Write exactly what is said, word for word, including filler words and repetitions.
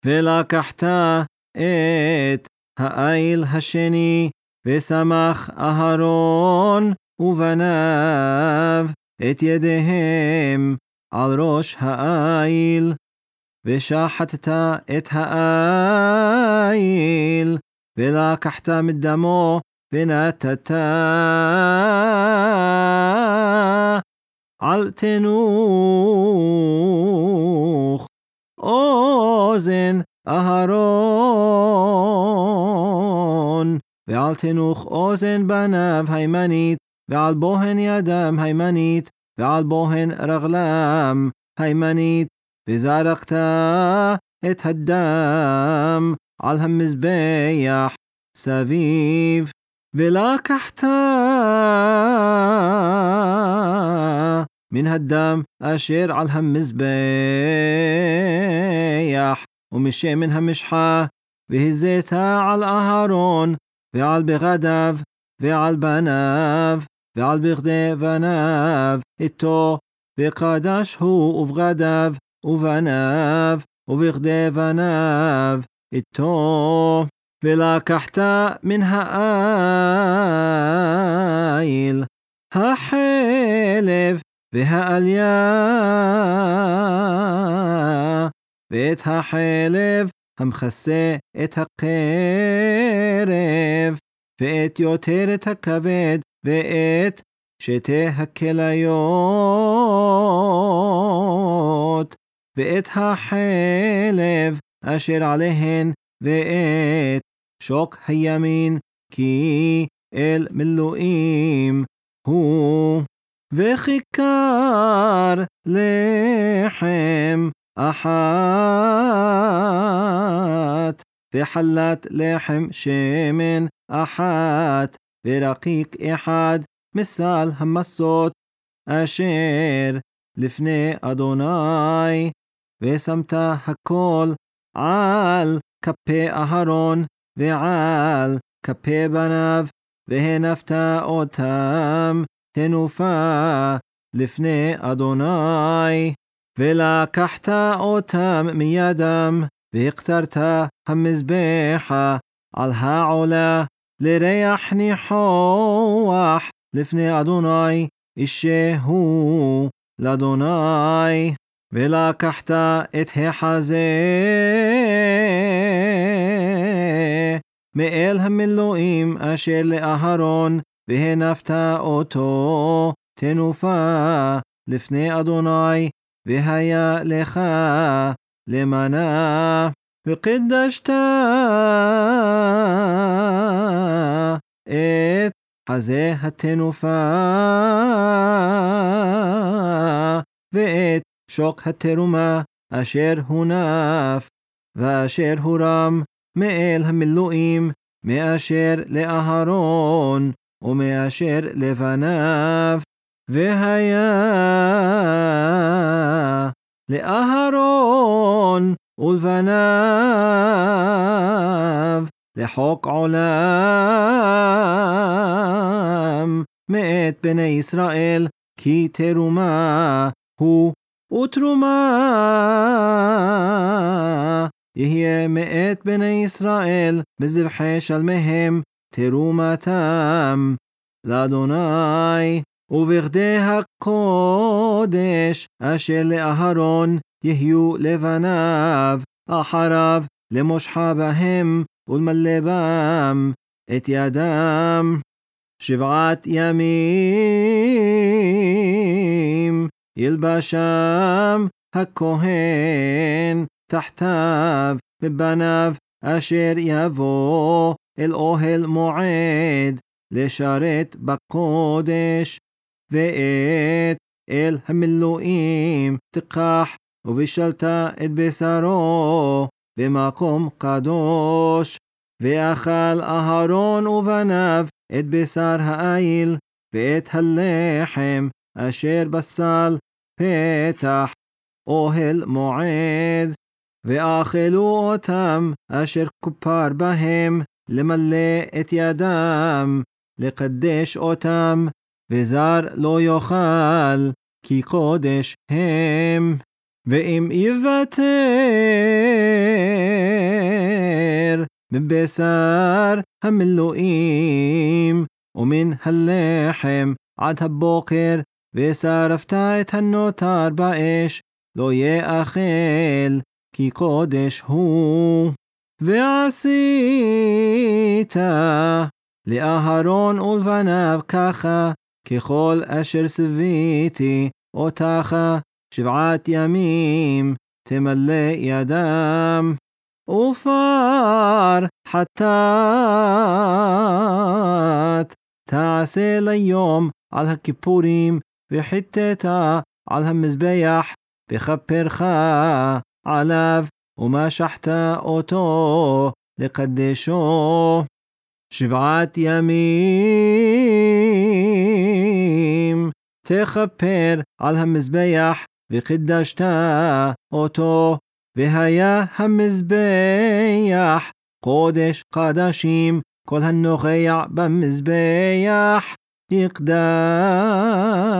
ולקחת את האיל השני, ושמח אהרון ובניו את ידיהם על ראש האיל, ושחטת את האיל, ולקחת מדמו ונתת על תנוך אוזן אהרון, ועל תנוך אוזן בניו הימנית, ועל בוהן ידם הימנית, ועל בוהן רגלם הימנית, וזרקת את הדם על המזבח סביב. ולקחת מן הדם אשר על המזבח ומשמן המשחה, והזית על אהרון ועל בגדיו ועל בניו ועל בגדי בניו איתו, וקדש הוא ובגדיו ובניו ובגדי בניו איתו. ולקחת מן האיל החלב והעליה, ואת החלב המכסה את הקרב, ואת יותרת הכבד, ואת שתי הכליות, ואת החלב אשר עליהן, ואת שוק הימין, כי אל מילואים הוא. וכיכר לחם אחת, וחלת לחם שמן אחת, ורקיק אחד מסל המסות אשר לפני אדוני, ושמת הכל על כפי אהרון ועל כפי בניו, והנפת אותם תנופה לפני אדוני. ולקחת אותם מידם, והקטרת המזבחה על העולה לריח ניחוח לפני אדוני, אישהו לאדוני. ולקחת את החזה מאל המילואים אשר לאהרון, והנפת אותו תנופה לפני אדוני, והיה לך למנה. וקדשת את חזה התנופה ואת שוק התרומה אשר הונף ואשר הורם מאל המילואים, מאשר לאהרון ומאשר לבניו. והיה לאהרון ולבניו לחוק עולם מאת בני ישראל, כי תרומה הוא ותרומה יהיה מאת בני ישראל בזבחי שלמיהם תרומתם לאדוני. ובגדי הקודש אשר לאהרון יהיו לבניו אחריו, למושחה בהם ולמלא בם את ידם שבעת ימים, ילבשם הכהן תחתיו בבניו אשר יבוא אל אוהל מועד לשרת בקודש. ואת אל המילואים תקח ובשלת את בשרו במקום קדוש. ואכל אהרון ובניו את בשר האיל ואת הלחם אשר בסל פתח אוהל מועד, ואכלו אותם אשר כופר בהם למלא את ידם, לקדש אותם, וזר לא יאכל, כי קודש הם. ואם יוותר מבשר המילואים ומן הלחם עד הבוקר ושרפת את הנותר באש לא יאכל כי קודש הוא. ועשית לאהרון ולבניו ככה ככל אשר סביתי אותך שבעת ימים תמלא ידם. ופר חטאת תעשה ליום על הכיפורים וחיטאת על המזבח וכפרך עליו ומשחת אותו לקדשו. שבעת ימים תכפר על המזבח וקידשת אותו, והיה המזבח קודש קדשים, כל הנוכח במזבח יקדש.